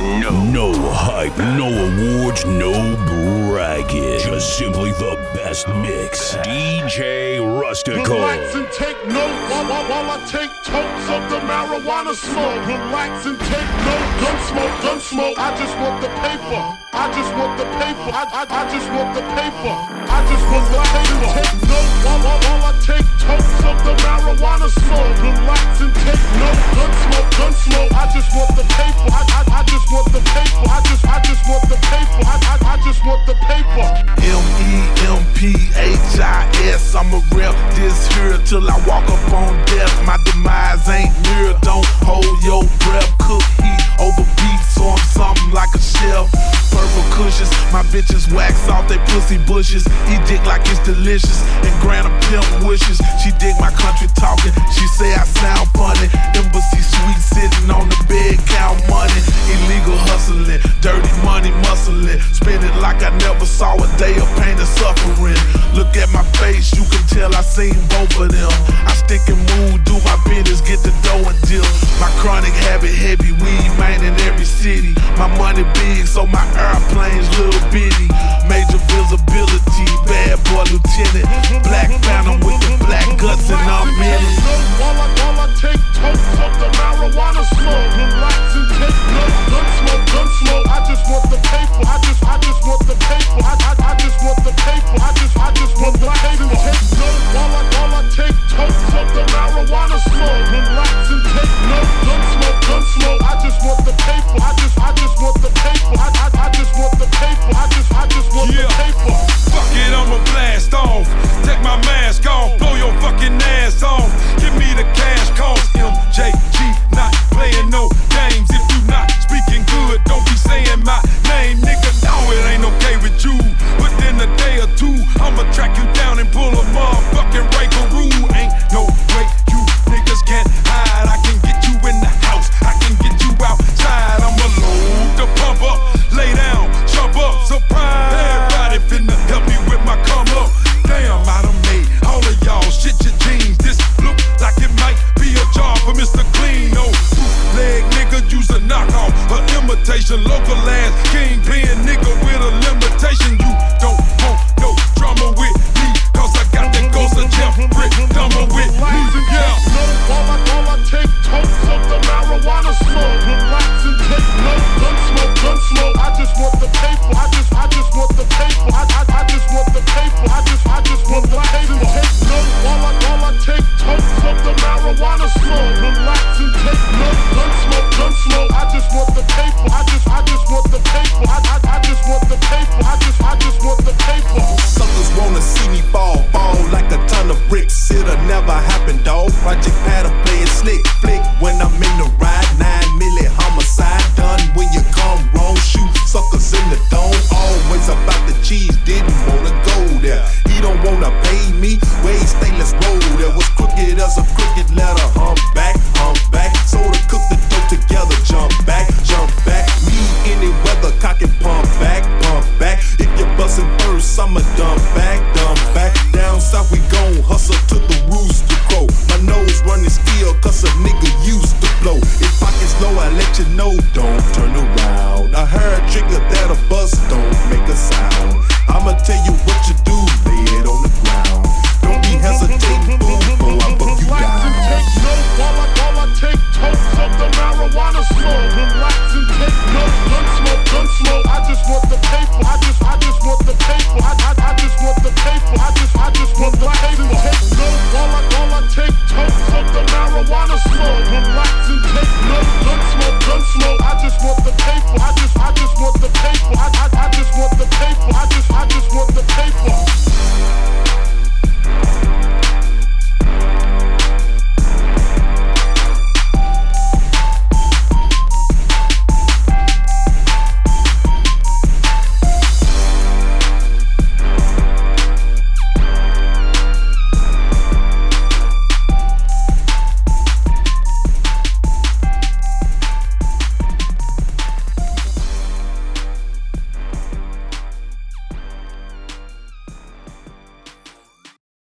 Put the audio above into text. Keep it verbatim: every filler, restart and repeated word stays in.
No. No hype, no awards, no bragging. Just simply the best mix. D J Rustico. Relax and take notes while, while, while I take totes of the marijuana smoke. Relax and take notes. Gun smoke, gun smoke. I just want the paper. I just want the paper. I, I, I just want the paper. I just want the paper. Take notes while, while, while I take totes of the marijuana smoke. Relax and take notes. Gun smoke, gun smoke. I just want the paper. I, I, I just want the paper. I just, I just want the paper. I, I, I just want the paper. M E M P H I S. I'ma rep this here till I walk up on death. My demise ain't near. Don't hold your breath. Cook heat over beef, so I'm something like a chef. Purple cushions, my bitches wax off they pussy bushes. Eat dick like it's delicious, and grant a pimp wishes. She dig my country talking, she say I sound funny. Embassy suite sitting on the bed, count money. Illegal hustling, dirty money muscling. Spend it like I never saw a day of pain and suffering. Look at my face, you can tell I seen both of them. I stick and move, do my business, get the dough and deal. My chronic habit heavy, weed man in every city. My money big, so my airplanes little bitty. Major visibility, bad boy lieutenant. Black phantom with the black guts and I'm in it. While I, while I take totes of the marijuana smoke. Relax and take notes. Gun smoke, gun smoke. I just want the paper. I just, I just want the paper. I, I, I just want the paper. I just, I just want the paper. Take notes while I, while I take totes of the marijuana smoke. Relax and take notes. Gun smoke, gun smoke. I just want the paper. I just, I just want the paper. I, I, I just want the paper. I just, I just want yeah. the paper. Fuck it, I'ma blast off. Take my mask off, blow your fucking ass off. Give me the cash calls. M J G, not playing no games. If you not speaking good, don't be saying my name, nigga. No, it ain't okay with you. Within a day or two, I'ma track you down and pull a motherfucking Ray-Garoo. Ain't no way you niggas can hide. I can get you in the house, I can get you outside. I'ma load the pump up, lay down, jump up, surprise. Everybody finna help me with my come up. Damn, I done made all of y'all shit your jeans. This look like it might be a job for Mister Clean. No bootleg nigga, use a knockoff, a imitation, local ass kingpin nigga with a limitation. You don't want no drama with me, cause I got that ghost of Jeffrey Dahmer with me. Yeah. While I, while I take totes of the marijuana smoke. Relax and take notes. Gun smoke, gun smoke. I just want the paper. I just, I just want the paper. I, I, I just want the paper. I just, I just want the paper. Take notes while I, while I take totes of the marijuana smoke. Relax and take notes. Gun smoke, gun smoke. I just want the paper. I just, I just want the paper. I, I, I just want the paper. I just, I just want the paper. Suckers wanna see me fall, fall like a ton of bricks. It'll never happen, dawg. Project Paddle play it slick, flick when I'm in the ride. Nine milli homicide done when you come wrong. Shoot suckers in the dome. Always about the cheese, didn't wanna go there. He don't wanna pay me, wait, stay, let's roll there. Was crooked as a crooked letter, hump back, hump back. So to cook the dough together, jump back, jump back. Me any weather, cock and pump back, pump back. If you're bustin' first, I'ma dump back, dump back. Down south we gon' hustle to the rooster crow. My nose running still, cause a nigga used to blow. If pockets low, I let you know, don't turn around. I heard trigger that'll